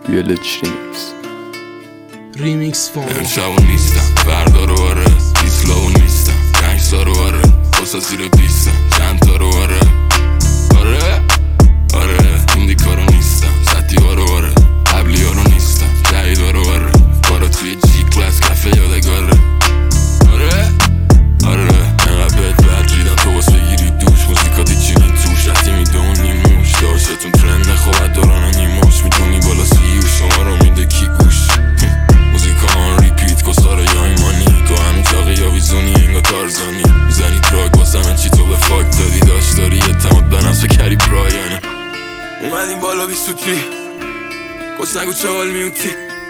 VLH ریمیکس فون امشبو نیستم فردا رو آره دیسلاو نیستم 5 سال رو آره بسا زیر پیستم چند تا رو آره آره این دیکارو نیستم سطی ها رو آره قبلی ها رو نیستم جهید ها رو آره بارا توی جی کلاس کفه یادگاره آره انقدر بهت برجیدم تو باس بگیری دوش موزیکاتی چینی توش رفتی میدونی موش داشتتون ترنده خوبت دارن نیموش میتونی بالا سی و شما رو میده کی گوش موزیکا آن ریپیت کساره یا ایمانی تو همین چاقی یا ویزونی انگا تارزانی میزنی دراگ واسه من چی تو به فاک دادی داشت داری اعتماد به نفس کری برایانه اومدیم بالا بیستو تی کس نگو چوال میوتی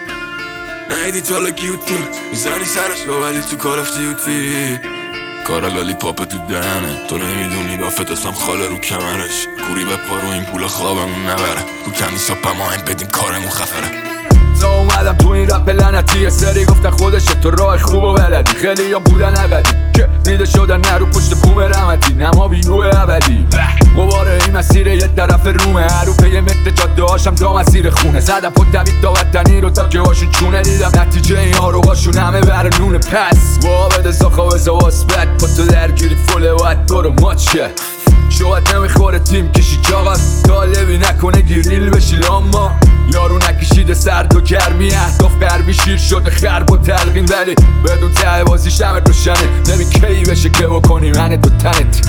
نهیدی تالا گیوتون میزنی سرش ولی تو کار اف دیوتی کارا لالی پاپ تو دهنه تو نمیدونی بافت اسم خاله رو کمرش کوری به پارو این پول خوابمون نبره رو کمی ساپا ما هم بدیم کارمون خفره تا اومدم تو این رپ لعنتی یه سری گفتن خودشه تو راه خوب و بلدی خیلی یا بودن ابدی که دیده شدن نرو پشت بوم رحمتی نما بیرو ابدی مباره این مسیر یه طرف رومه هرو پی متر جاده هاشم تا مسیر خونه زدم پا دوید تا وطنی رو تا که هاشون چونه دیدم نتیجه این ها رو هاشون همه بر نونه پس وابد ساخا بزا واسبت با تو درگیری فوله وقت برو ماچه شوات نمیخوره تیم کشی چاقت طالبی نکنه گریل بشی اما یارو نکشیده سرد و گرمی اهداف قربی شیر شده خرب و تلقین ولی بدون ته بازی شمت روشنه نمی کی بشه که بکنی من تو تنت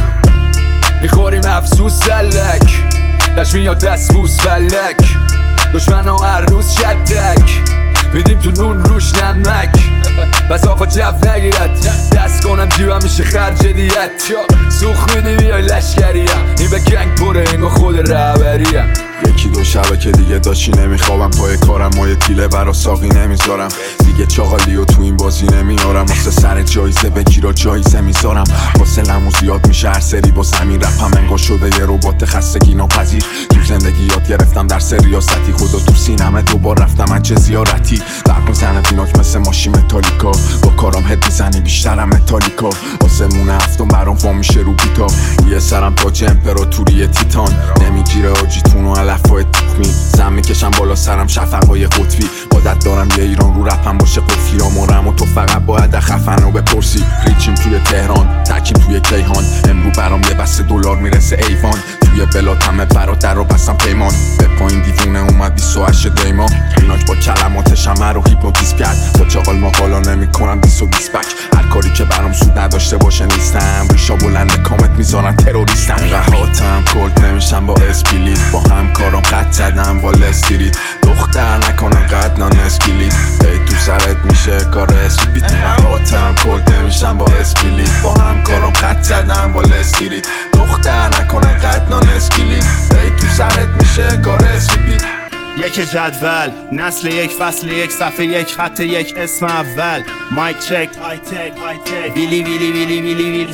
میخوریم افسوس سلک دشت میاد دست بوس فلک دشمن ها هر روز شدک میدیم تو نون روش نمک بس آقا جف نگیرد دست کنم جیبم میشه خرج دیت سوخ میدی بیای لشکریم این به گنگ پره انگا خود رهبریم یکی دو شبه که دیگه داشتی نمیخوابم پای کارم مایه تیله برا ساقی نمیذارم دیگه چاقالی و تو این بازی نمیارم واسه سر جایزه بگیرا جایزه میذارم واسه لمو زیاد میشه هر سری با زمین رپم انگار شده یه ربات خستگی ناپذیر تو زندگی یاد گرفتم در ریاستی خدا تو سینمه دوبار رفتم از چه زیارتی برق میزنه فیناک مثل ماشین متالیکا با کارم هد میزنی بیشترم متالیکا آسمون هفتم برام فا میشه رو بیتا یه سرم تاج امپراتوری تیتان نمیگیره آجیتون و علفای تخمی زم میکشم بالا سرم شفقای قطبی عادت دارم یه ایران رو رپم باشه قفلی آمارم و تو فقط باید خفن رو بپرسی ریچیم توی تهران تکیم توی کیهان امرو برام یه بسته دلار میرسه ایوان توی بلات همه برادر رو بستم پیمان به پایین دیوونه اومد 28 دیما ایناک با کلماتش همه رو هیپنوتیزم کرد با چاقال مقالا نمیکنم 20 بک هر کاری که برام سود نداشته باشه نیستم ریشا بلند کامت میذارن تروریستم قهاتم کلت نمیشم با اسپیلیت با هم کارم قد زدم با لستیریت دختر نکنم قد نان اسکیلیت ای تو سرت میشه کار اسپیلیت قهاتم کلت نمیشم با اسپیلیت با هم کارم قد زدم با لستیریت دختر نکنم قد نان اسکیلیت ای تو سرت میشه کار اسپیلیت یک جدول نسل یک فصل یک صفحه یک خط یک اسم اول مایک چک ویلی ویلی ویلی ویلی ویلی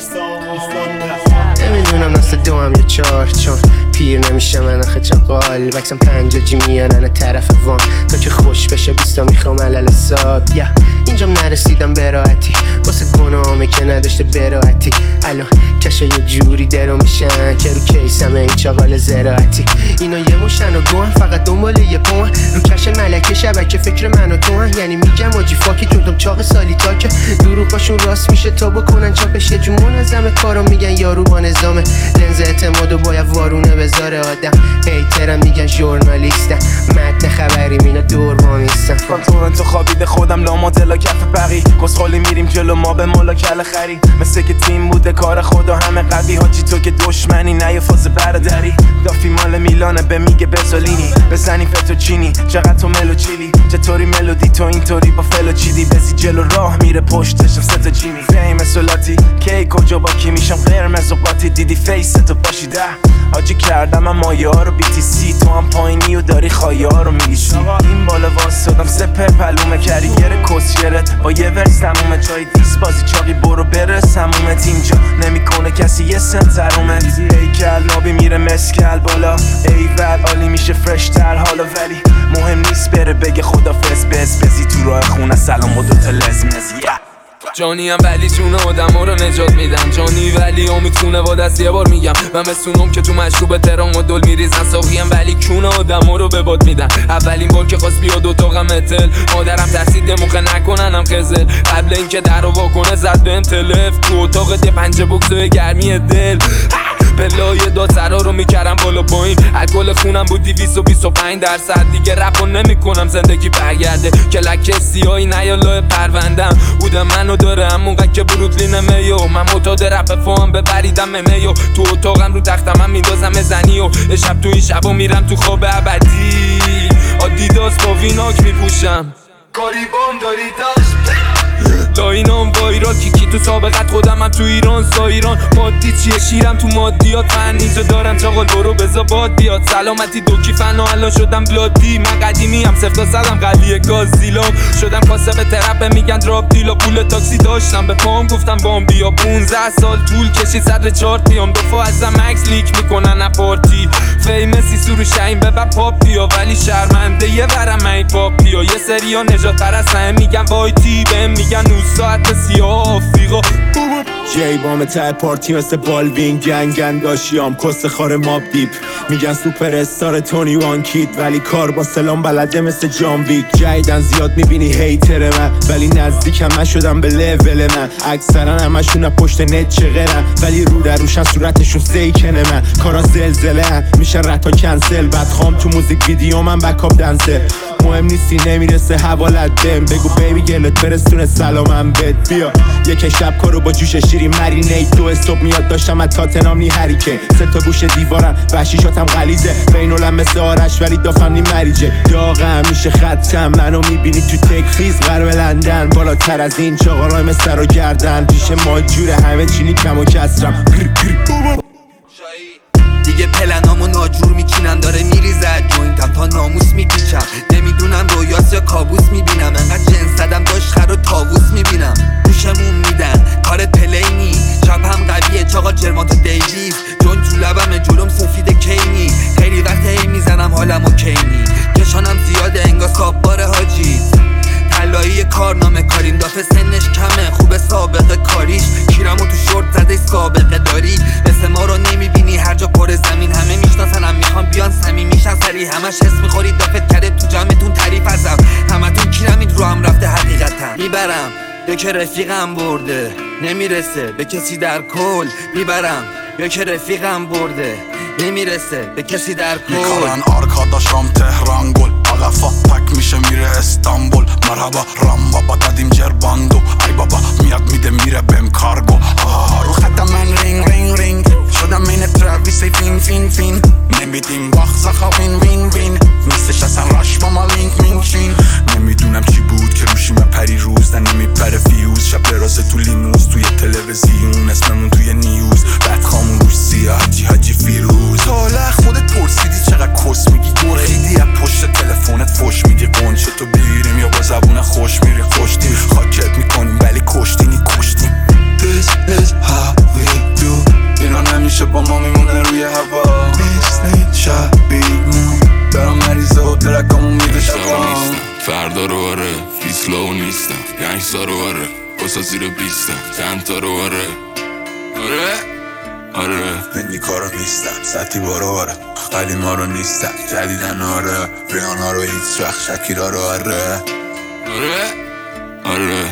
نمیدونم نسل دوام یا چار چون پیر نمیشه من آخه چقال بکسم 50 جی میارن طرف وان تا که خوش بشه 20 میخوام علل حساب اینجام نرسیدم به راحتی واسه گناهامه که نداشته براحتی الان کشه یه جوری درو میشن که رو کیسم این چاقال زراعتی اینا یه موشن و گوهن فقط دنبال یه پوهن رو کش ملکه شبکه فکر من و تو هن یعنی میگم آجی فاکی تونتم چاق سالی تا که دروغاشون راست میشه تا بکنن چاپش یه جون منظمه کارو میگن یارو با نظامه لنز اعتمادو باید وارونه بذاره آدم هیترم میگن ژورنالیستم متن خبری مینا دور وامیستم تورنتو خوابیده خودم لاماتلا کف بقی کسخالی میریم جلو ما به مولا کل خری مثل که تیم بوده کار خدا همه قوی حاجی تو که دشمنی نه یه فاز برادری دافی مال میلانه به میگه بزالینی بزنی فتوچینی چقدر تو ملو چیلی چطوری ملودی تو اینطوری با فلو چیدی بزی جلو راه میره پشتشم ستا جیمی فیم سولاتی کی کجا با کی میشم قرمز و قاطی دیدی فیس تو باشی ده حاجی کردم من مایه ها رو BTC تو هم پایینی و داری خواهی ها رو میگیشی این بالا واسدم سپر پلومه کریگر کسیرت با یه ورس تمومه جای دیس بازی چاقی برو برس همومت اینجا نمیکنه کسی یه سن ترومت ای کل نابی میره مسکل بالا ای ول عالی میشه فرش تر حالا ولی مهم نیست بره بگه خدافز بزی تو راه خونه سلام و دوتا لزمز جانیم ولی جون آدم رو نجات میدم. جانی ولی امید خونه با دست یه بار میگم. من مثلونم که تو مشروب ترام و دل میریزن. ساقیم ولی کون آدم رو به باد میدن. اولین بار که خواست بیاد اتاقم اتل، مادرم ترسید موقع نکننم خزل. قبل اینکه در رو واکنه زد بهم تلف. تو اتاق ده پنجه بکسوی گرمی دل. پلای داد سرا رو میکردم بالا پایین. الکل خونم بود 225%. دیگه رپو نمیکنم زندگی برگرده. کلک سیاهی نیالای پروندم. بودم منو داره همونقدر که بروکلین میو. من معتاد رپ فام ببریدم میو. تو اتاقم رو تختم هم میندازم زنی و شب تو این شبا میرم تو خواب ابدی. آدیداس با ویناک میپوشم. کاریبان داری داشت لاینام وایرال کیکی تو سابقت خودم هم تو ایران سایران. مادی چیه شیرم تو مادیات. من اینجا دارم چاقال برو بزا باد بیاد. سلامتی دو کیفن و الان شدم بلادی. من قدیمی هم 0 تا 100 قویه گازیلام. شدم کاسب ترپ میگن دراب دیلا. پول تاکسی داشتم به پام گفتم بام بیا. 15 سال طول کشید صدر چارت بیام. دفعه ازم عکس لیک میکنن اپارتی. فیمسی سرو شاین ببر پاپ بیا. ولی شرمنده یه ورم ای پاپ بیا. یه سریا نجات پرستن میگن وایتی. بهم میگن 9 ساعت سیاه آفریقا. جی بام ته پارتی مثل بالوین. گنگن داشیام کس خار ماب دیپ. میگن سوپر استار تونی وان کیت. ولی کار با سلام بلده مثل جان ویک. جایدن زیاد میبینی هیتر من. ولی نزدیکم من شدم به لول من. اکثرا همشون پشت نت چغرن. ولی رو در روشن صورتشون سیکنه. من کارا زلزله میشه رتا کنسل. بعد خام تو موزیک ویدیو من بکاپ دنسل. مهم نیستی نمیرسه حوالت بهم. بگو بیبی گلت برسونه سلامم بد. بیا یک شب کارو با جوش شیرین مرینیت. 2 صبح میاد داشتم از تاتنام نی هریکن. 3 تا گوشه دیوارم وحشیشاتم غلیظه. بینالم مثل آرش ولی دافم نی مریجه. داغم میشه خطم منو میبینی تو تک خیز غرب لندن. بالاتر از این چاقارای مثل رو گردن. پیش ما جوره همه چینی کم و کسرم. دیگه پلنامو ناجور میچینم. داره میریزد جوینتم تا ناموس میپیچم. نمیدونم رویاس یا کابوس میبینم. انقدر جنس زدم داشت خر و تاووس میبینم. گوشمون میدن کارت پلینی. چپم قویه چاقا جرمات و دیویز. جون تو لبم جلوم سفید کینی. خیلی وقت هی میزنم حالم اوکینی. کشانم زیاده انگار ساببار حاجی. طلایی کارنامه کاریم دافه سنش کمه. خوب سابقه کاریش. کیرمو تو شورت زده سابقه داری. مثل ما رو نمیبینی هر جا پر زمین. همه میشناسنم میخوام بیان صمیم میشن سری. همش حس میخوری دافت کرده تو جمعتون تعریف ازم. همتون کیرمید رو هم رفته حقیقتا. میبرم یا که رفیقم برده. نمیرسه به کسی در کل. میبرم یا که رفیقم برده. نمیرسه به کسی در کل. میکارن آرکاداشام تهران گل. آقفا پک میشه میره استانبول. مرحبا رام بابا دادیم جرباندو. ای بابا میاد میده میره بهم کارگو. رو خطم من رینگ رینگ رینگ. شدم این تراویسی فین فین فین. نمیدیم وقت زخا وین وین وین. نیستش اصلا راش با ما لینک مینک شین. نمیدونم چی بود که روشی من پری روز. نمیپره فیوز شب راست تو لیموز. توی تلویزیون اسممون توی نیوز. بعد خامون روش سیاه حاجی فیروز. حالا خودت پرسیدی چقدر کس میگی. گرخیدی از پشت تلفنت فوش میدی. قنچه تو بیریم یا با زبون خوش میری. خوشتی خاکت میکنیم ولی کشتینی کشتیم. This is how we do. اینا نمیشه با ما میمونه روی هوا. نیست شبیمون. دارم مریضه و درکامون میده شبا. فردا رو آره فیسلاو نیستم. گنگستا رو آره بسا زیر بیستم. چندتا رو آره هندی کارو نیستم. سطی بارو آره خیلی ما رو نیستم. جدیدن آره ریانا رو هیچ وقت شکیرا رو آره